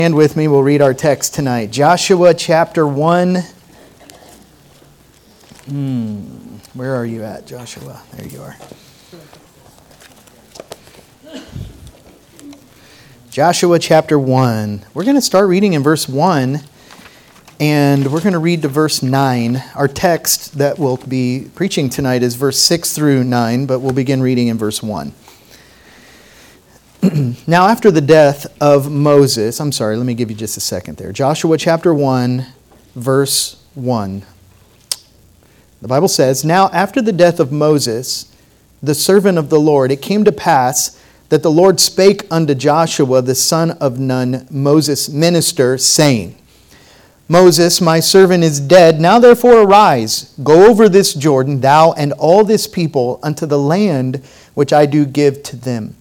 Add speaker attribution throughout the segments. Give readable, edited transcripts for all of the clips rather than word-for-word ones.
Speaker 1: Stand with me, we'll read our text tonight. Joshua chapter 1. Where are you at, Joshua? There you are. Joshua chapter 1. We're going to start reading in verse 1, and we're going to read to verse 9. Our text that we'll be preaching tonight is verse 6 through 9, but we'll begin reading in verse 1. Now, after the death of Moses, let me give you just a second there. Joshua chapter 1, verse 1. The Bible says, "Now after the death of Moses, the servant of the Lord, it came to pass that the Lord spake unto Joshua, the son of Nun, Moses' minister, saying, Moses, my servant, is dead. Now therefore arise, go over this Jordan, thou and all this people, unto the land which I do give to them,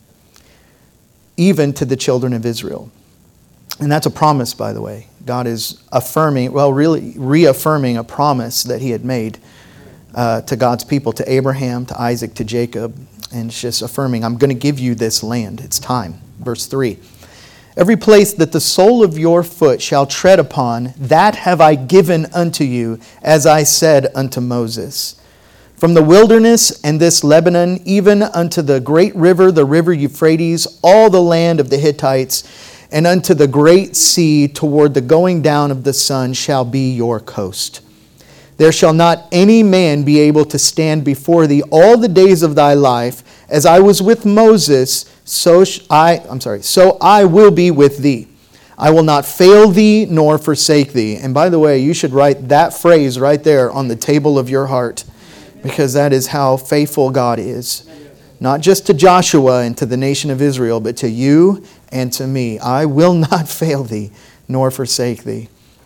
Speaker 1: even to the children of Israel." And that's a promise, by the way. God is really reaffirming a promise that he had made to God's people, to Abraham, to Isaac, to Jacob. And it's just affirming, I'm going to give you this land. It's time. Verse 3. "Every place that the sole of your foot shall tread upon, that have I given unto you, as I said unto Moses. From the wilderness and this Lebanon, even unto the great river, the river Euphrates, all the land of the Hittites, and unto the great sea toward the going down of the sun shall be your coast. There shall not any man be able to stand before thee all the days of thy life. As I was with Moses, so I will be with thee. I will not fail thee nor forsake thee." And by the way, you should write that phrase right there on the table of your heart, because that is how faithful God is. Not just to Joshua and to the nation of Israel, but to you and to me. I will not fail thee nor forsake thee.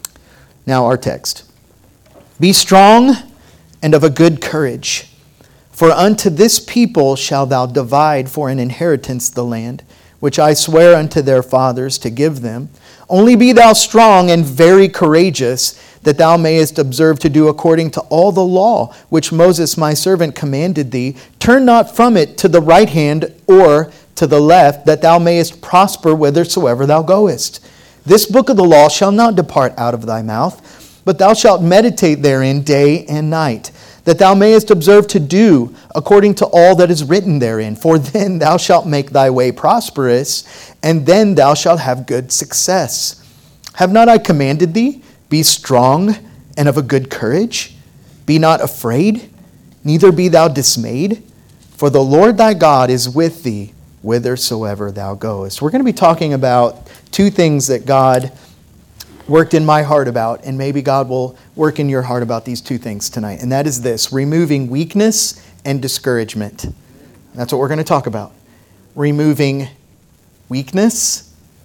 Speaker 1: Now our text. "Be strong and of a good courage, for unto this people shalt thou divide for an inheritance the land, which I swear unto their fathers to give them. Only be thou strong and very courageous, that thou mayest observe to do according to all the law which Moses my servant commanded thee. Turn not from it to the right hand or to the left, that thou mayest prosper whithersoever thou goest. This book of the law shall not depart out of thy mouth, but thou shalt meditate therein day and night, that thou mayest observe to do according to all that is written therein. For then thou shalt make thy way prosperous, and then thou shalt have good success. Have not I commanded thee? Be strong and of a good courage. Be not afraid, neither be thou dismayed. For the Lord thy God is with thee whithersoever thou goest." We're going to be talking about two things that God worked in my heart about, and maybe God will work in your heart about these two things tonight. And that is this: removing weakness and discouragement. That's what we're going to talk about. Removing weakness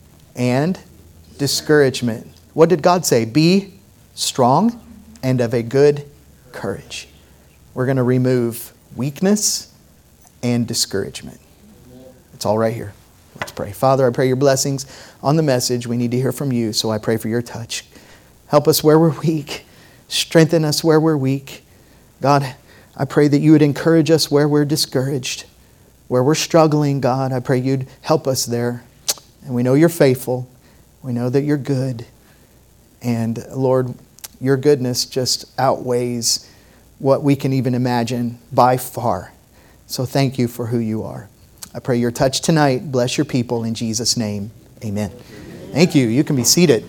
Speaker 1: and discouragement. What did God say? Be strong and of a good courage. We're going to remove weakness and discouragement. It's all right here. Let's pray. Father, I pray your blessings on the message. We need to hear from you, so I pray for your touch. Help us where we're weak. Strengthen us where we're weak. God, I pray that you would encourage us where we're discouraged. Where we're struggling, God, I pray you'd help us there. And we know you're faithful. We know that you're good. And Lord, your goodness just outweighs what we can even imagine by far. So thank you for who you are. I pray your touch tonight. Bless your people in Jesus' name. Amen. Thank you. You can be seated.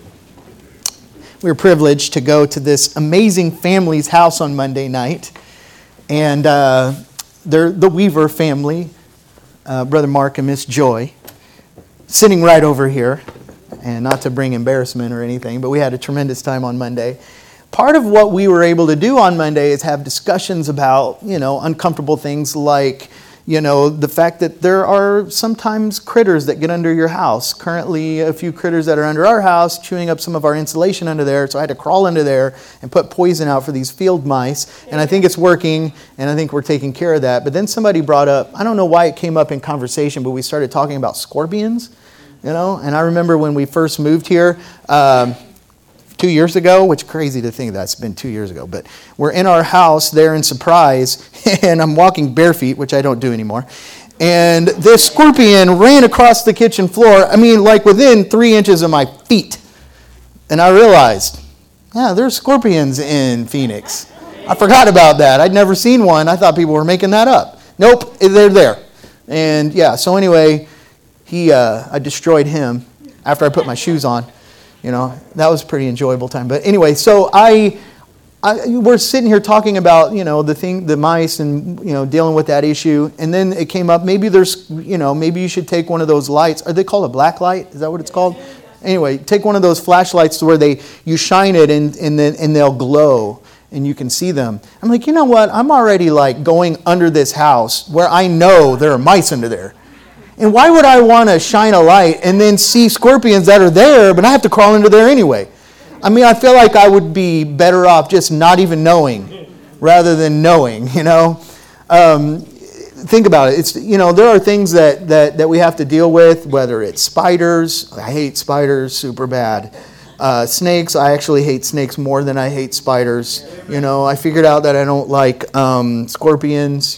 Speaker 1: We were privileged to go to this amazing family's house on Monday night. And they're the Weaver family, Brother Mark and Miss Joy, sitting right over here. And not to bring embarrassment or anything, but we had a tremendous time on Monday. Part of what we were able to do on Monday is have discussions about, uncomfortable things like, the fact that there are sometimes critters that get under your house. Currently, a few critters that are under our house chewing up some of our insulation under there. So I had to crawl under there and put poison out for these field mice. And I think it's working, and I think we're taking care of that. But then somebody brought up, I don't know why it came up in conversation, but we started talking about scorpions. And I remember when we first moved here 2 years ago, which is crazy to think that's been 2 years ago, but we're in our house there in Surprise, and I'm walking bare feet, which I don't do anymore, And this scorpion ran across the kitchen floor, I mean, like within 3 inches of my feet. And I realized, yeah, there's scorpions in Phoenix. I forgot about that. I'd never seen one. I thought people were making that up. Nope, they're there. And yeah, so anyway, I destroyed him after I put my shoes on. That was a pretty enjoyable time. But anyway, so we're sitting here talking about, the mice and, dealing with that issue. And then it came up, maybe maybe you should take one of those lights. Are they called a black light? Is that what it's called? Anyway, take one of those flashlights to where you shine it and they'll glow and you can see them. I'm like, you know what? I'm already like going under this house where I know there are mice under there. And why would I want to shine a light and then see scorpions that are there, but I have to crawl under there anyway? I mean, I feel like I would be better off just not even knowing rather than knowing, Think about it. There are things that we have to deal with, whether it's spiders. I hate spiders super bad. Snakes, I actually hate snakes more than I hate spiders. I figured out that I don't like scorpions,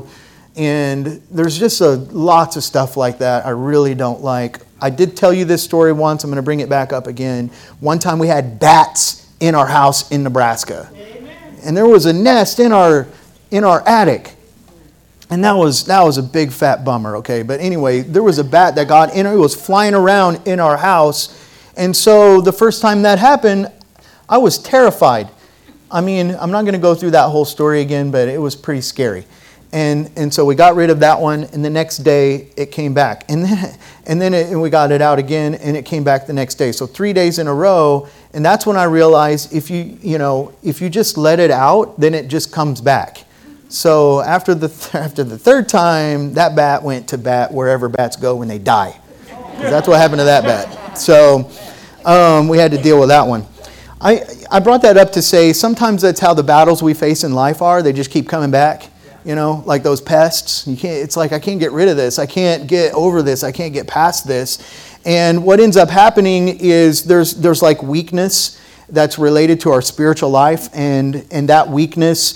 Speaker 1: and there's just lots of stuff like that I really don't like. I did tell you this story once. I'm going to bring it back up again. One time we had bats in our house in Nebraska. Amen. And there was a nest in our attic. And that was a big fat bummer, okay? But anyway, there was a bat that got in. It was flying around in our house. And so the first time that happened, I was terrified. I mean, I'm not going to go through that whole story again, but it was pretty scary. And so we got rid of that one, and the next day it came back. And then we got it out again, and it came back the next day. So 3 days in a row, and that's when I realized if you just let it out, then it just comes back. So after the third time, that bat went to bat wherever bats go when they die. 'Cause that's what happened to that bat. So we had to deal with that one. I brought that up to say sometimes that's how the battles we face in life are. They just keep coming back. Like those pests. It's like I can't get rid of this. I can't get over this. I can't get past this. And what ends up happening is there's like weakness that's related to our spiritual life, and that weakness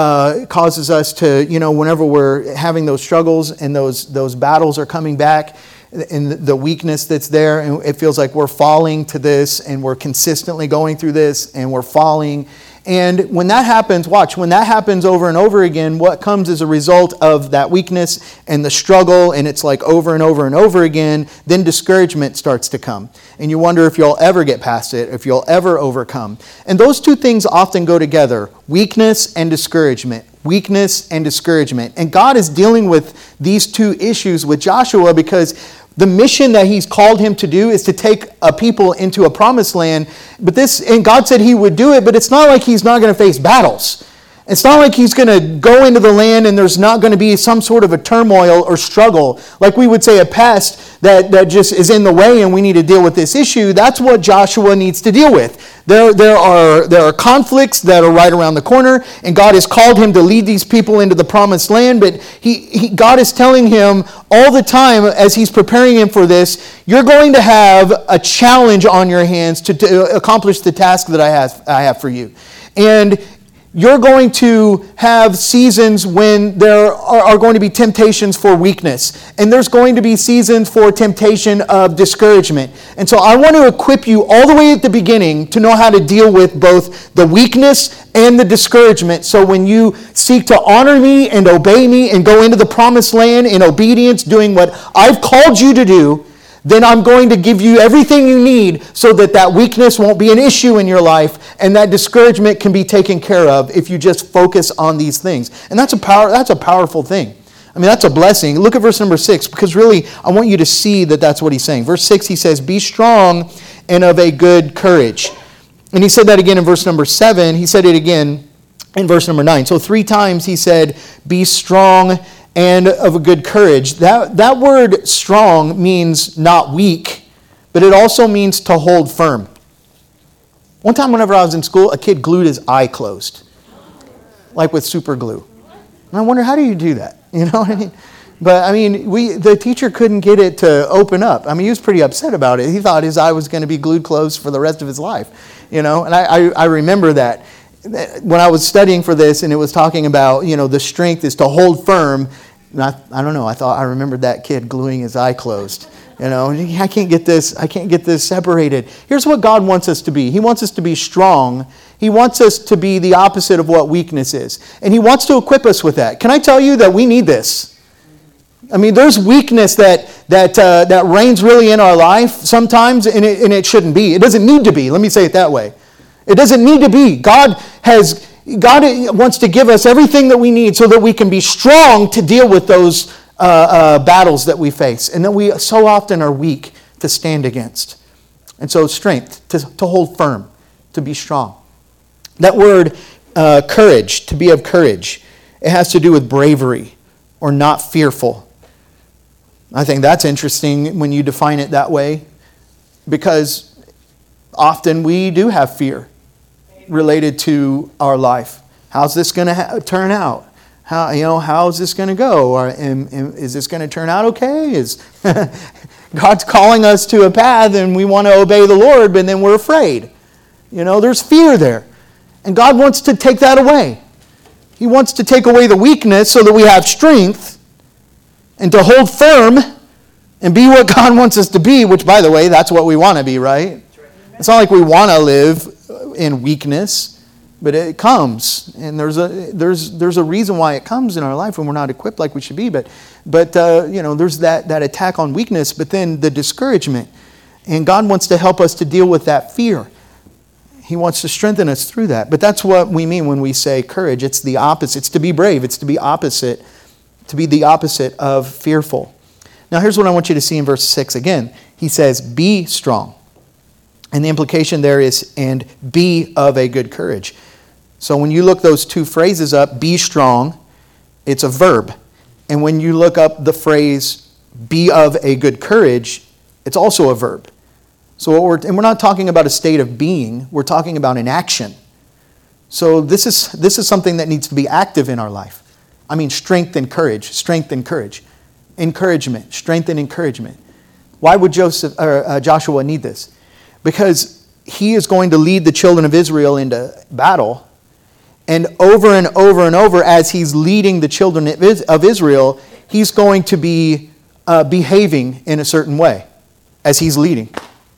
Speaker 1: causes us to, whenever we're having those struggles and those battles are coming back, and the weakness that's there, and it feels like we're falling to this, and we're consistently going through this, and we're falling. And when that happens, when that happens over and over again, what comes as a result of that weakness and the struggle, and it's like over and over and over again, then discouragement starts to come. And you wonder if you'll ever get past it, if you'll ever overcome. And those two things often go together, weakness and discouragement. Weakness and discouragement. And God is dealing with these two issues with Joshua because the mission that he's called him to do is to take a people into a promised land. And God said he would do it, but it's not like he's not going to face battles. It's not like he's going to go into the land and there's not going to be some sort of a turmoil or struggle. Like we would say a pest that just is in the way and we need to deal with this issue. That's what Joshua needs to deal with. There are conflicts that are right around the corner, and God has called him to lead these people into the promised land, but God is telling him all the time as he's preparing him for this, you're going to have a challenge on your hands to accomplish the task that I have for you. And you're going to have seasons when there are going to be temptations for weakness. And there's going to be seasons for temptation of discouragement. And so I want to equip you all the way at the beginning to know how to deal with both the weakness and the discouragement. So when you seek to honor me and obey me and go into the promised land in obedience, doing what I've called you to do, then I'm going to give you everything you need so that weakness won't be an issue in your life and that discouragement can be taken care of if you just focus on these things. And that's a powerful thing. I mean, that's a blessing. Look at verse number 6, because really I want you to see that that's what he's saying. Verse 6, he says, be strong and of a good courage. And he said that again in verse number 7. He said it again in verse number 9. So 3 times he said, be strong and of a good courage. That word strong means not weak, but it also means to hold firm. One time whenever I was in school, a kid glued his eye closed, like with super glue. And I wonder, how do you do that? You know what I mean? But I mean, the teacher couldn't get it to open up. I mean, he was pretty upset about it. He thought his eye was going to be glued closed for the rest of his life. And I remember that when I was studying for this, and it was talking about, the strength is to hold firm. I don't know. I remembered that kid gluing his eye closed. I can't get this separated. Here's what God wants us to be. He wants us to be strong. He wants us to be the opposite of what weakness is. And He wants to equip us with that. Can I tell you that we need this? I mean, there's weakness that reigns really in our life sometimes, and it shouldn't be. It doesn't need to be. Let me say it that way. It doesn't need to be. God wants to give us everything that we need so that we can be strong to deal with those battles that we face, and that we so often are weak to stand against. And so strength, to hold firm, to be strong. That word courage, to be of courage, it has to do with bravery or not fearful. I think that's interesting when you define it that way, because often we do have fear related to our life. How's this going to turn out? How's this going to go? Or is this going to turn out okay? Is God's calling us to a path and we want to obey the Lord, but then we're afraid. There's fear there. And God wants to take that away. He wants to take away the weakness so that we have strength and to hold firm and be what God wants us to be, which, by the way, that's what we want to be, right? It's not like we want to live in weakness, but it comes, and there's a reason why it comes in our life when we're not equipped like we should be. But there's that attack on weakness, but then the discouragement, and God wants to help us to deal with that fear. He wants to strengthen us through that. But that's what we mean when we say courage. It's the opposite. It's to be brave. It's to be opposite. To be the opposite of fearful. Now here's what I want you to see in verse 6 again. He says, be strong. And the implication there is, and be of a good courage. So when you look those two phrases up, be strong, it's a verb. And when you look up the phrase, be of a good courage, it's also a verb. So we're not talking about a state of being, we're talking about an action. So this is something that needs to be active in our life. I mean, strength and courage. Encouragement, strength and encouragement. Why would Joshua need this? Because he is going to lead the children of Israel into battle. And over and over and over, as he's leading the children of Israel, he's going to be behaving in a certain way as he's leading.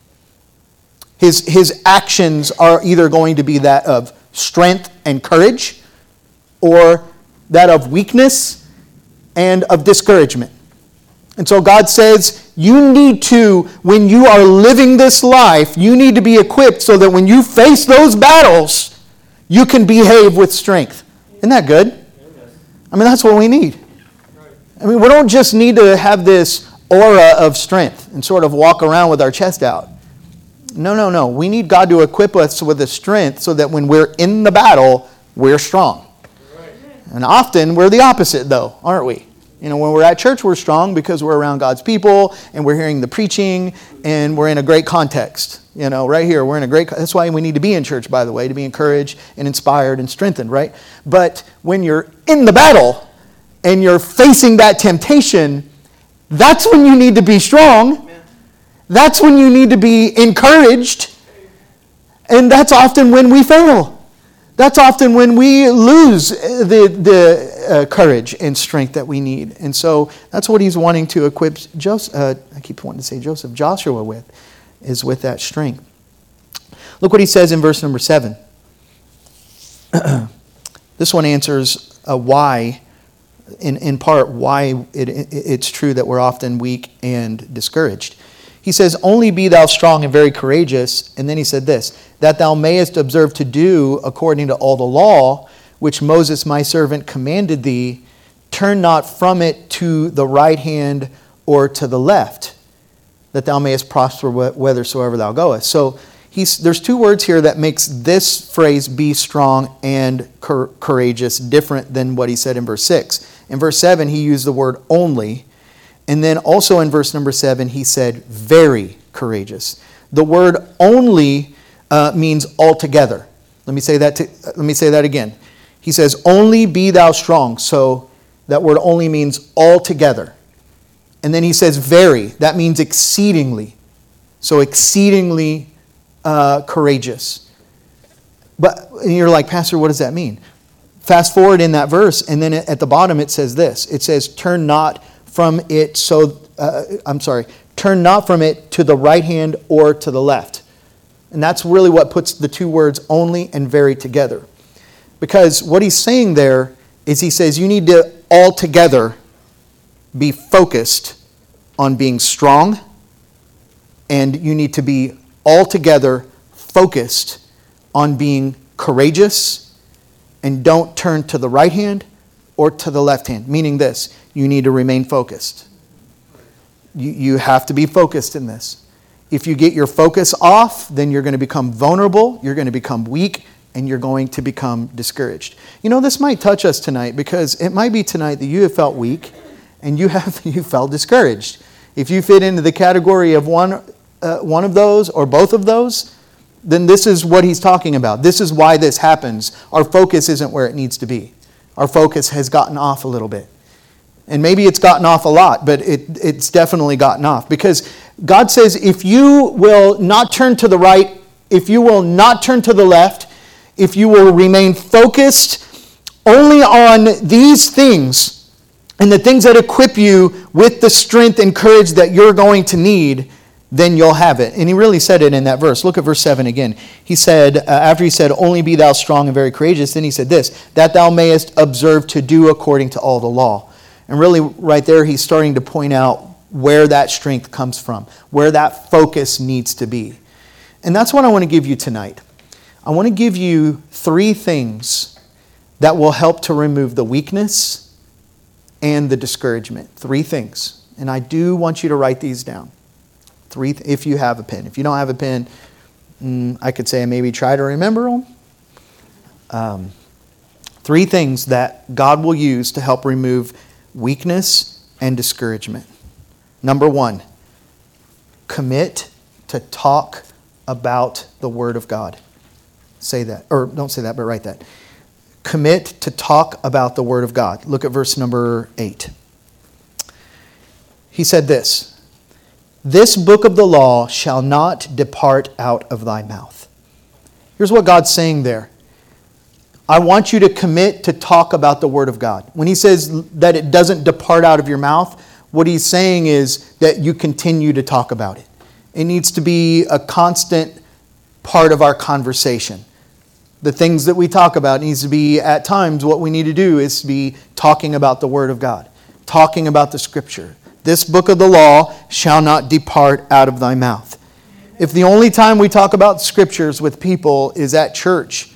Speaker 1: His actions are either going to be that of strength and courage, or that of weakness and of discouragement. And so God says, you need to, when you are living this life, you need to be equipped so that when you face those battles, you can behave with strength. Isn't that good? I mean, that's what we need. I mean, we don't just need to have this aura of strength and sort of walk around with our chest out. No. We need God to equip us with the strength so that when we're in the battle, we're strong. And often we're the opposite, though, aren't we? When we're at church, we're strong because we're around God's people and we're hearing the preaching and we're in a great context. Right here, we're in a great... That's why we need to be in church, by the way, to be encouraged and inspired and strengthened, right? But when you're in the battle and you're facing that temptation, that's when you need to be strong. That's when you need to be encouraged. And that's often when we fail. That's often when we lose the courage and strength that we need. And so that's what he's wanting to equip Joshua with, is with that strength. Look what he says in verse number 7. This one answers why, in part, why it's true that we're often weak and discouraged. He says, only be thou strong and very courageous. And then he said this, that thou mayest observe to do according to all the law, which Moses my servant commanded thee. Turn not from it to the right hand or to the left, that thou mayest prosper whithersoever thou goest. So there's two words here that makes this phrase, be strong and courageous, different than what he said in verse 6. In verse 7, he used the word only. And then also in verse number 7, he said, very courageous. The word only means altogether. Let me say that again. He says, only be thou strong. So that word only means altogether. And then he says, very. That means exceedingly. So exceedingly courageous. And you're like, Pastor, what does that mean? Fast forward in that verse, and then at the bottom it says this. It says, turn not from it turn not from it to the right hand or to the left. And that's really what puts the two words only and very together. Because what he's saying there is he says you need to altogether be focused on being strong, and you need to be altogether focused on being courageous, and don't turn to the right hand or to the left hand. Meaning this, you need to remain focused. You have to be focused in this. If you get your focus off, then you're going to become vulnerable, you're going to become weak, and you're going to become discouraged. You know, this might touch us tonight because it might be tonight that you have felt weak and you felt discouraged. If you fit into the category of one of those or both of those, then this is what he's talking about. This is why this happens. Our focus isn't where it needs to be. Our focus has gotten off a little bit. And maybe it's gotten off a lot, but it's definitely gotten off. Because God says if you will not turn to the right, if you will not turn to the left, if you will remain focused only on these things and the things that equip you with the strength and courage that you're going to need, then you'll have it. And he really said it in that verse. Look at verse 7 again. He said, after he said, only be thou strong and very courageous, then he said this, that thou mayest observe to do according to all the law. And really right there he's starting to point out where that strength comes from, where that focus needs to be. And that's what I want to give you tonight. I want to give you 3 things that will help to remove the weakness and the discouragement. 3 things. And I do want you to write these down. 3, if you have a pen. If you don't have a pen, I could say maybe try to remember them. 3 things that God will use to help remove weakness and discouragement. Number 1, commit to talk about the Word of God. Say that, or don't say that, but write that. Commit to talk about the Word of God. Look at verse number 8. He said this, this book of the law shall not depart out of thy mouth. Here's what God's saying there. I want you to commit to talk about the Word of God. When he says that it doesn't depart out of your mouth, what he's saying is that you continue to talk about it. It needs to be a constant part of our conversation. The things that we talk about needs to be, at times, what we need to do is to be talking about the Word of God, talking about the Scripture. This book of the law shall not depart out of thy mouth. If the only time we talk about Scriptures with people is at church,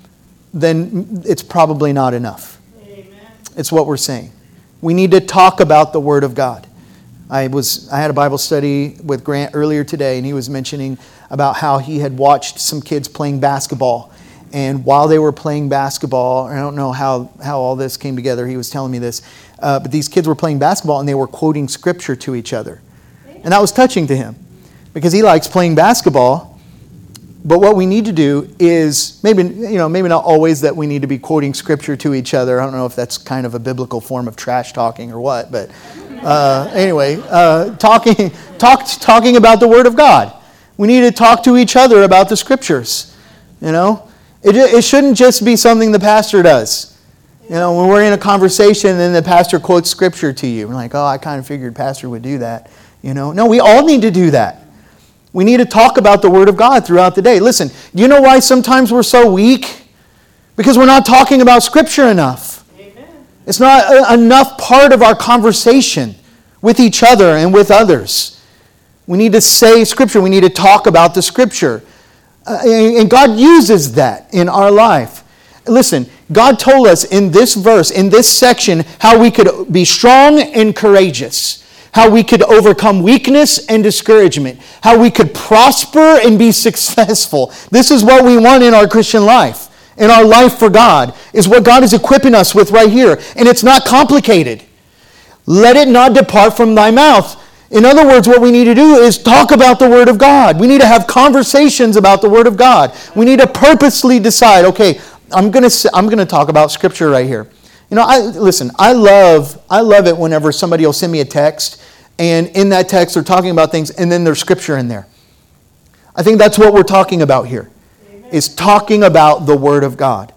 Speaker 1: then it's probably not enough. Amen. It's what we're saying. We need to talk about the Word of God. I had a Bible study with Grant earlier today, and he was mentioning about how he had watched some kids playing basketball. And while they were playing basketball, I don't know how all this came together, he was telling me this, but these kids were playing basketball and they were quoting Scripture to each other. And that was touching to him because he likes playing basketball. But what we need to do is, maybe not always that we need to be quoting Scripture to each other. I don't know if that's kind of a biblical form of trash talking or what, but anyway, talking about the Word of God. We need to talk to each other about the Scriptures. You know, it shouldn't just be something the pastor does. You know, when we're in a conversation and then the pastor quotes Scripture to you, we're like, oh, I kind of figured pastor would do that. You know, no, we all need to do that. We need to talk about the Word of God throughout the day. Listen, do you know why sometimes we're so weak? Because we're not talking about Scripture enough. Amen. It's not enough part of our conversation with each other and with others. We need to say Scripture. We need to talk about the Scripture. And God uses that in our life. Listen, God told us in this verse, in this section, how we could be strong and courageous. How we could overcome weakness and discouragement. How we could prosper and be successful. This is what we want in our Christian life. In our life for God. Is what God is equipping us with right here. And it's not complicated. Let it not depart from thy mouth. In other words, what we need to do is talk about the Word of God. We need to have conversations about the Word of God. We need to purposely decide, okay, I'm going to talk about Scripture right here. You know, I love it whenever somebody will send me a text, and in that text they're talking about things, and then there's Scripture in there. I think that's what we're talking about here, Amen. Is talking about the Word of God.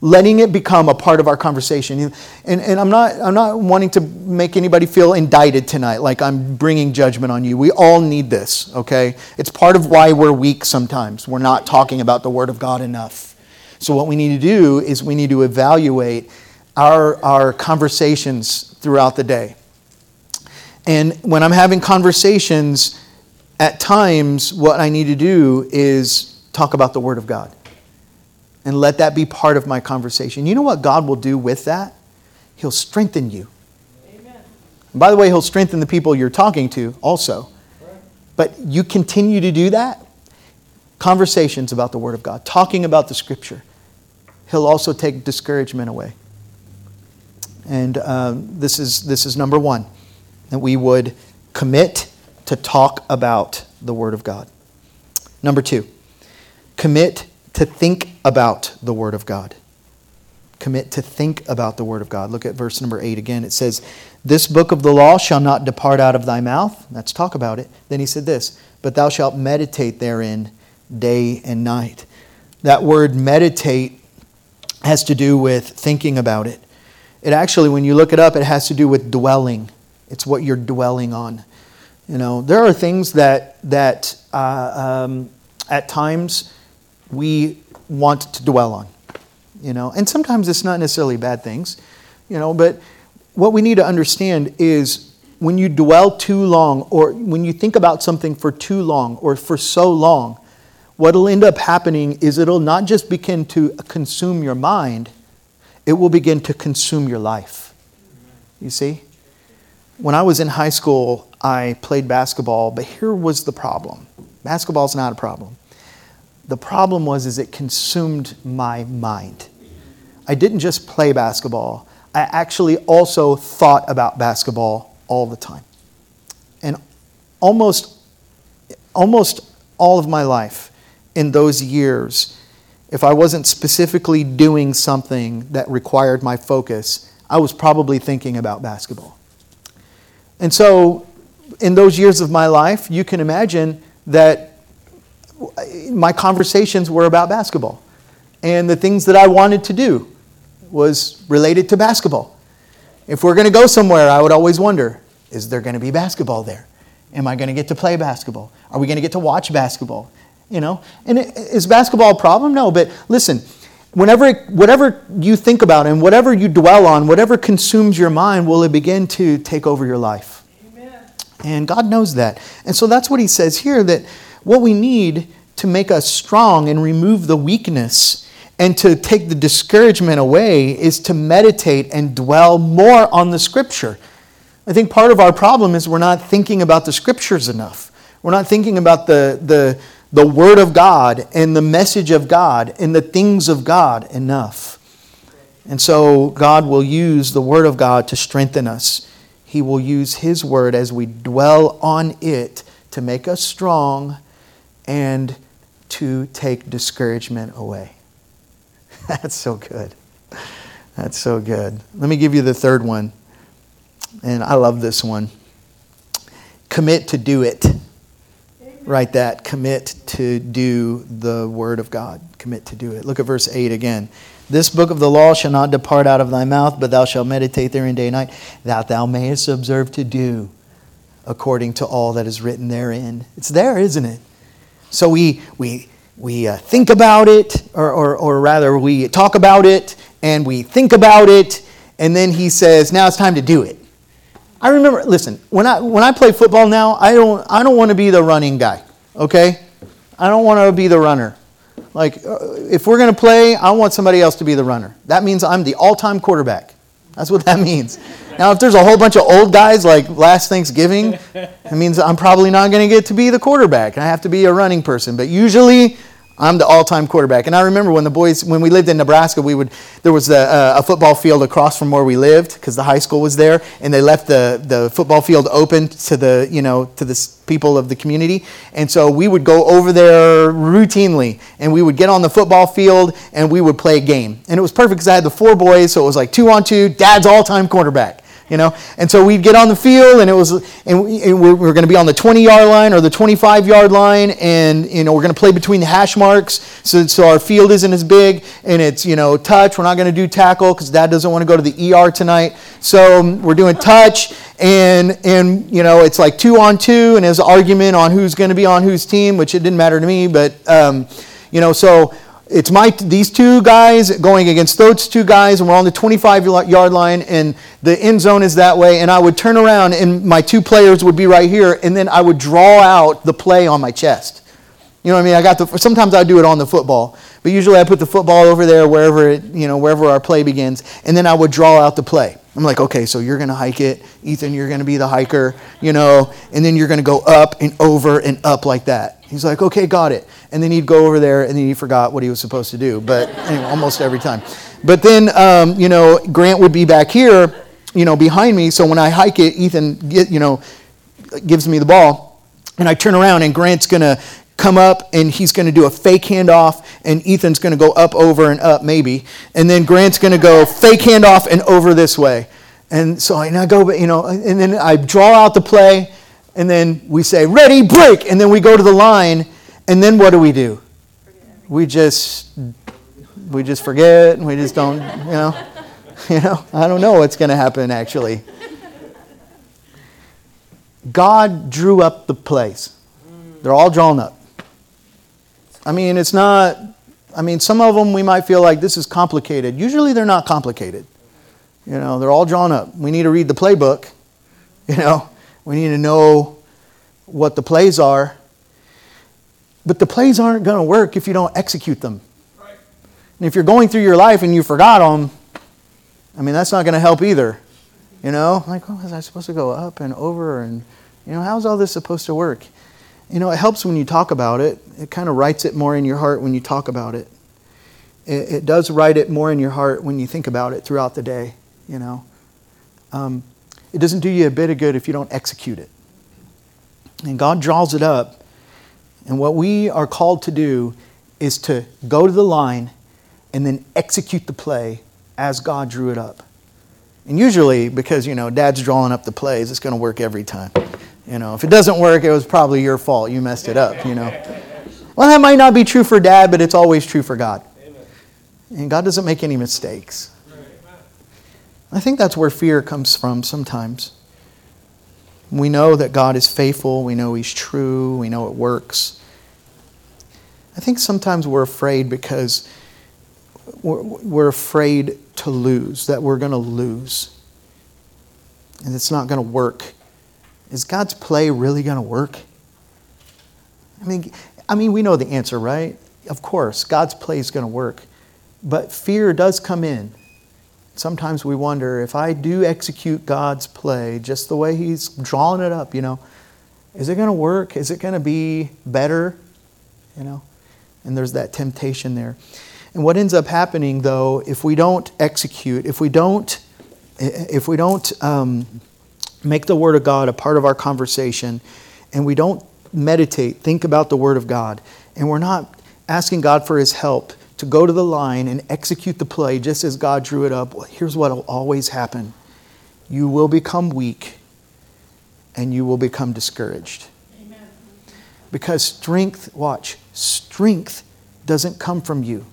Speaker 1: letting it become a part of our conversation. And I'm not wanting to make anybody feel indicted tonight, like I'm bringing judgment on you. We all need this, okay? It's part of why we're weak sometimes. We're not talking about the Word of God enough. So what we need to do is we need to evaluate our conversations throughout the day. And when I'm having conversations, at times what I need to do is talk about the Word of God. And let that be part of my conversation. You know what God will do with that? He'll strengthen you. Amen. And by the way, He'll strengthen the people you're talking to also. Right. But you continue to do that. Conversations about the Word of God. Talking about the Scripture. He'll also take discouragement away. And this is number one. That we would commit to talk about the Word of God. Number two. Commit to think about the Word of God. Commit to think about the Word of God. Look at verse number 8 again. It says, "This book of the law shall not depart out of thy mouth." Let's talk about it. Then he said this, "But thou shalt meditate therein day and night." That word meditate has to do with thinking about it. It actually, when you look it up, it has to do with dwelling. It's what you're dwelling on. You know, there are things that at times we want to dwell on, you know, and sometimes it's not necessarily bad things, you know, but what we need to understand is when you dwell too long, or when you think about something for too long or for so long, what will end up happening is it'll not just begin to consume your mind, it will begin to consume your life. You see? When I was in high school, I played basketball, but here was the problem. Basketball's not a problem. The problem was it consumed my mind. I didn't just play basketball. I actually also thought about basketball all the time. And almost all of my life in those years, if I wasn't specifically doing something that required my focus, I was probably thinking about basketball. And so in those years of my life, you can imagine that my conversations were about basketball. And the things that I wanted to do was related to basketball. If we're going to go somewhere, I would always wonder, is there going to be basketball there? Am I going to get to play basketball? Are we going to get to watch basketball? You know, and is basketball a problem? No, but listen, whatever you think about and whatever you dwell on, whatever consumes your mind, will it begin to take over your life. Amen. And God knows that. And so that's what he says here, that what we need to make us strong and remove the weakness and to take the discouragement away is to meditate and dwell more on the Scripture. I think part of our problem is we're not thinking about the Scriptures enough. We're not thinking about the Word of God and the message of God and the things of God enough. And so God will use the Word of God to strengthen us. He will use His Word as we dwell on it to make us strong and to take discouragement away. That's so good. That's so good. Let me give you the third one. And I love this one. Commit to do it. Write that. Commit to do the Word of God. Commit to do it. Look at verse 8 again. "This book of the law shall not depart out of thy mouth, but thou shalt meditate therein day and night, that thou mayest observe to do according to all that is written therein." It's there, isn't it? So we think about it, or rather we talk about it, and we think about it, and then he says, now it's time to do it. I remember, listen, when I play football now, I don't want to be the running guy, okay? I don't want to be the runner. Like, if we're going to play, I want somebody else to be the runner. That means I'm the all-time quarterback. That's what that means. Now, if there's a whole bunch of old guys like last Thanksgiving, it means I'm probably not going to get to be the quarterback. I have to be a running person. But usually, I'm the all-time quarterback. And I remember when we lived in Nebraska, there was a football field across from where we lived because the high school was there, and they left the football field open to the people of the community. And so we would go over there routinely, and we would get on the football field and we would play a game. And it was perfect because I had the four boys, so it was like 2-on-2, Dad's all-time quarterback. you know. And so we'd get on the field, and we're going to be on the 20-yard line or the 25-yard line, and you know we're going to play between the hash marks, so our field isn't as big, and it's touch. We're not going to do tackle because Dad doesn't want to go to the ER tonight. So we're doing touch, and it's like 2-on-2, and there's an argument on who's going to be on whose team, which it didn't matter to me, but so. It's these two guys going against those two guys, and we're on the 25-yard line, and the end zone is that way. And I would turn around, and my two players would be right here, and then I would draw out the play on my chest. You know what I mean? Sometimes I do it on the football, but usually I put the football over there wherever our play begins, and then I would draw out the play. I'm like, okay, so you're going to hike it, Ethan. You're going to be the hiker, and then you're going to go up and over and up like that. He's like, okay, got it. And then he'd go over there, and then he forgot what he was supposed to do. But anyway, almost every time. But then, Grant would be back here, behind me. So when I hike it, Ethan, gives me the ball, and I turn around, and Grant's going to come up, and he's going to do a fake handoff, and Ethan's going to go up, over, and up, maybe. And then Grant's going to go fake handoff and over this way. And so I go, and then I draw out the play, and then we say, ready, break, and then we go to the line, and then what do? We just forget, and we just don't, I don't know what's going to happen, actually. God drew up the plays. They're all drawn up. Some of them we might feel like this is complicated. Usually they're not complicated. They're all drawn up. We need to read the playbook. We need to know what the plays are. But the plays aren't going to work if you don't execute them. Right. And if you're going through your life and you forgot them, that's not going to help either. Like, was I supposed to go up and over? And, how's all this supposed to work? It helps when you talk about it. It kind of writes it more in your heart when you talk about it. It does write it more in your heart when you think about it throughout the day, It doesn't do you a bit of good if you don't execute it. And God draws it up. And what we are called to do is to go to the line and then execute the play as God drew it up. And usually, because, Dad's drawing up the plays, it's going to work every time. If it doesn't work, it was probably your fault. You messed it up, Well, that might not be true for Dad, but it's always true for God. And God doesn't make any mistakes. I think that's where fear comes from sometimes. We know that God is faithful. We know He's true. We know it works. I think sometimes we're afraid because we're afraid to lose, that we're going to lose. And it's not going to work. Is God's play really going to work? We know the answer, right? Of course, God's play is going to work. But fear does come in. Sometimes we wonder, if I do execute God's play just the way He's drawing it up, is it going to work? Is it going to be better? And there's that temptation there. And what ends up happening, though, if we don't execute, if we don't make the Word of God a part of our conversation, and we don't meditate, think about the Word of God, and we're not asking God for His help to go to the line and execute the play just as God drew it up, here's what will always happen. You will become weak and you will become discouraged. Amen. Because strength doesn't come from you.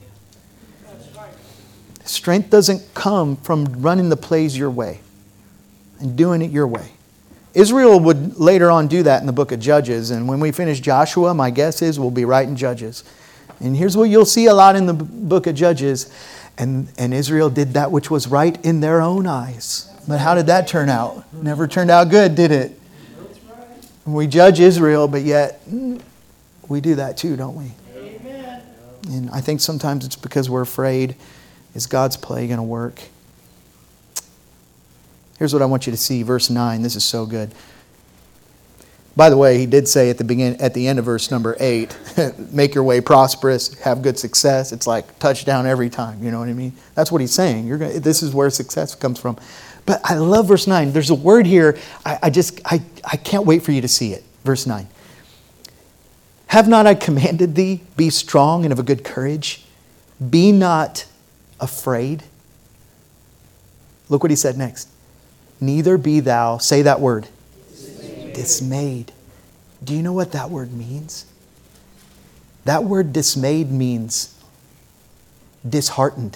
Speaker 1: Strength doesn't come from running the plays your way and doing it your way. Israel would later on do that in the book of Judges, and when we finish Joshua, my guess is we'll be right in Judges. And here's what you'll see a lot in the book of Judges. And Israel did that which was right in their own eyes. But how did that turn out? Never turned out good, did it? We judge Israel, but yet we do that too, don't we? Amen. And I think sometimes it's because we're afraid. Is God's play going to work? Here's what I want you to see. Verse 9. This is so good. By the way, he did say at the end of verse number 8, make your way prosperous, have good success. It's like touchdown every time. You know what I mean? That's what he's saying. This is where success comes from. But I love verse 9. There's a word here. I can't wait for you to see it. Verse 9. Have not I commanded thee, be strong and of a good courage? Be not afraid. Look what he said next. Neither be thou, say that word, dismayed. Do you know what that word means? That word dismayed means disheartened.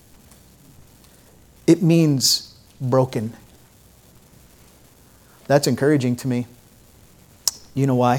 Speaker 1: It means broken. That's encouraging to me. You know why?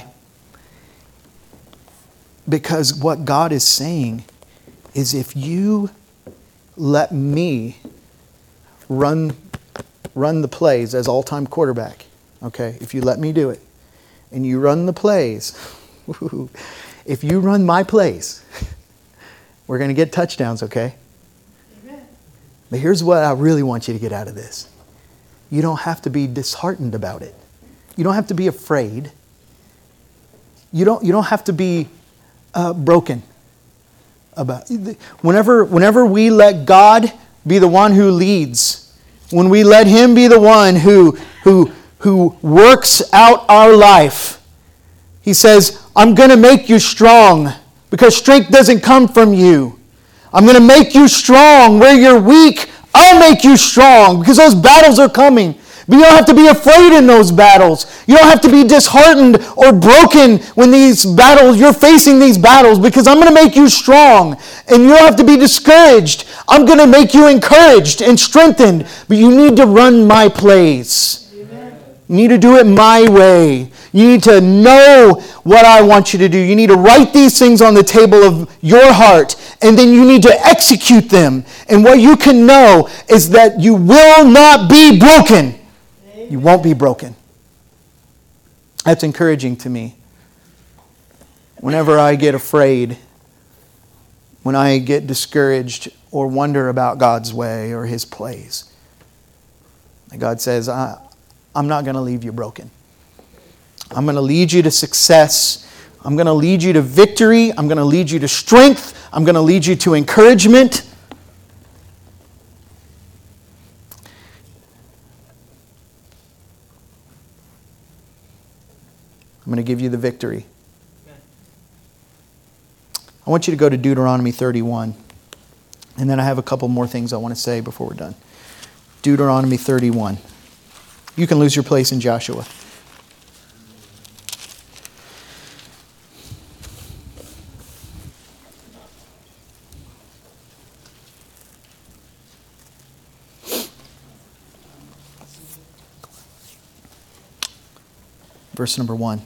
Speaker 1: Because what God is saying is, if you let me run the plays as all-time quarterback, okay? If you let me do it, and you run the plays, if you run my plays, we're going to get touchdowns, okay? Amen. But here's what I really want you to get out of this. You don't have to be disheartened about it. You don't have to be afraid. You don't have to be broken about it. Whenever we let God be the one who leads, when we let Him be the one who works out our life, He says, I'm going to make you strong because strength doesn't come from you. I'm going to make you strong where you're weak. I'll make you strong because those battles are coming. But you don't have to be afraid in those battles. You don't have to be disheartened or broken when you're facing these battles, because I'm going to make you strong. And you don't have to be discouraged. I'm going to make you encouraged and strengthened. But you need to run my plays. Amen. You need to do it my way. You need to know what I want you to do. You need to write these things on the table of your heart, and then you need to execute them. And what you can know is that you will not be broken. You won't be broken. That's encouraging to me. Whenever I get afraid, when I get discouraged or wonder about God's way or His plays, God says, I'm not going to leave you broken. I'm going to lead you to success. I'm going to lead you to victory. I'm going to lead you to strength. I'm going to lead you to encouragement. I'm going to give you the victory. I want you to go to Deuteronomy 31. And then I have a couple more things I want to say before we're done. Deuteronomy 31. You can lose your place in Joshua. Verse number 1.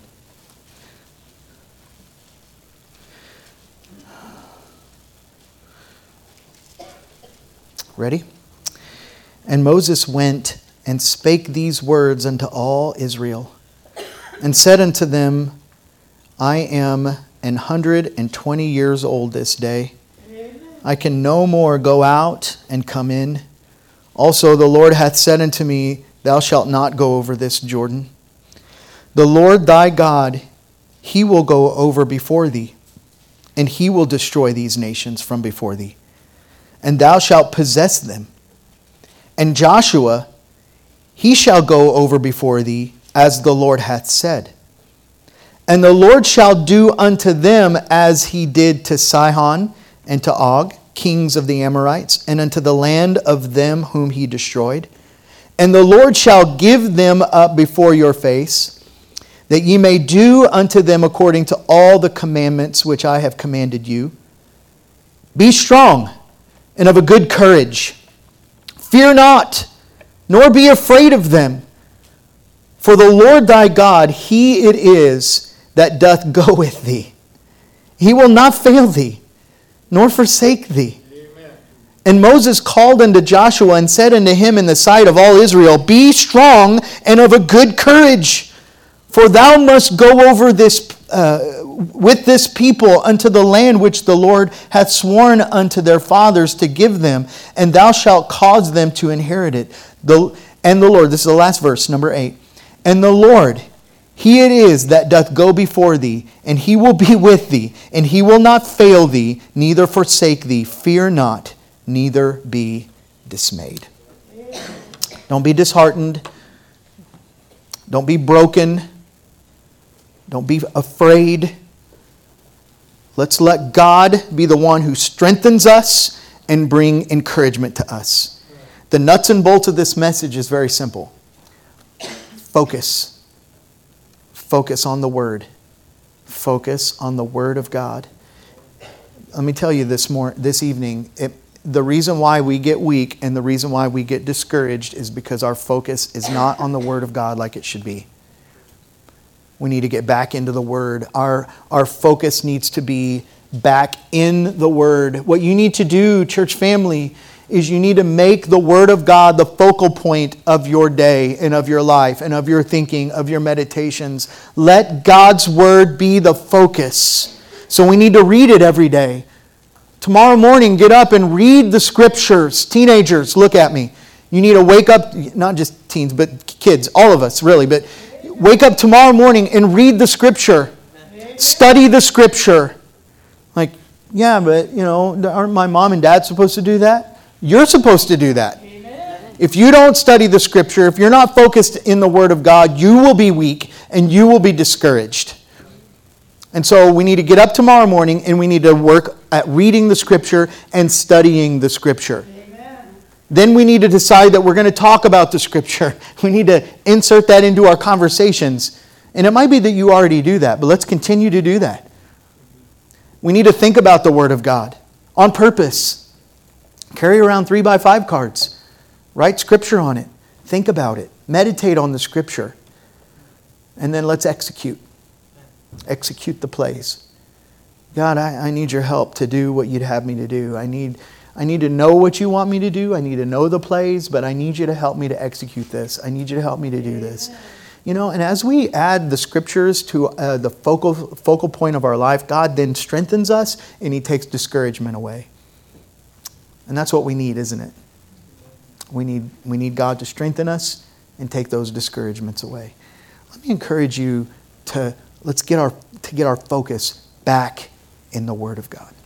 Speaker 1: Ready? And Moses went and spake these words unto all Israel, and said unto them, I am 120 years old this day. I can no more go out and come in. Also the Lord hath said unto me, Thou shalt not go over this Jordan. The Lord thy God, He will go over before thee, and He will destroy these nations from before thee, and thou shalt possess them. And Joshua, he shall go over before thee, as the Lord hath said. And the Lord shall do unto them as He did to Sihon and to Og, kings of the Amorites, and unto the land of them whom He destroyed. And the Lord shall give them up before your face, that ye may do unto them according to all the commandments which I have commanded you. Be strong and of a good courage. Fear not, nor be afraid of them. For the Lord thy God, He it is that doth go with thee. He will not fail thee, nor forsake thee. Amen. And Moses called unto Joshua and said unto him in the sight of all Israel, Be strong and of a good courage, for thou must go over this with this people unto the land which the Lord hath sworn unto their fathers to give them, and thou shalt cause them to inherit it. And the Lord, this is the last verse, number 8. And the Lord, He it is that doth go before thee, and He will be with thee, and He will not fail thee, neither forsake thee. Fear not, neither be dismayed. Don't be disheartened. Don't be broken. Don't be afraid. Let's let God be the one who strengthens us and bring encouragement to us. The nuts and bolts of this message is very simple. Focus. Focus on the Word. Focus on the Word of God. Let me tell you this evening, the reason why we get weak and the reason why we get discouraged is because our focus is not on the Word of God like it should be. We need to get back into the Word. Our focus needs to be back in the Word. What you need to do, church family, is you need to make the Word of God the focal point of your day and of your life and of your thinking, of your meditations. Let God's Word be the focus. So we need to read it every day. Tomorrow morning, get up and read the Scriptures. Teenagers, look at me. You need to wake up, not just teens, but kids, all of us really, but wake up tomorrow morning and read the Scripture. Study the Scripture. Like, yeah, but, aren't my mom and dad supposed to do that? You're supposed to do that. Amen. If you don't study the Scripture, if you're not focused in the Word of God, you will be weak and you will be discouraged. And so we need to get up tomorrow morning and we need to work at reading the Scripture and studying the Scripture. Amen. Then we need to decide that we're going to talk about the Scripture. We need to insert that into our conversations. And it might be that you already do that, but let's continue to do that. We need to think about the Word of God on purpose. Carry around 3x5 cards. Write Scripture on it. Think about it. Meditate on the Scripture. And then let's execute. Execute the plays. God, I need your help to do what you'd have me to do. I need to know what you want me to do. I need to know the plays, but I need you to help me to execute this. I need you to help me to do this. And as we add the Scriptures to the focal point of our life, God then strengthens us and He takes discouragement away. And that's what we need, isn't it? We need God to strengthen us and take those discouragements away. Let me encourage you to get our focus back in the Word of God.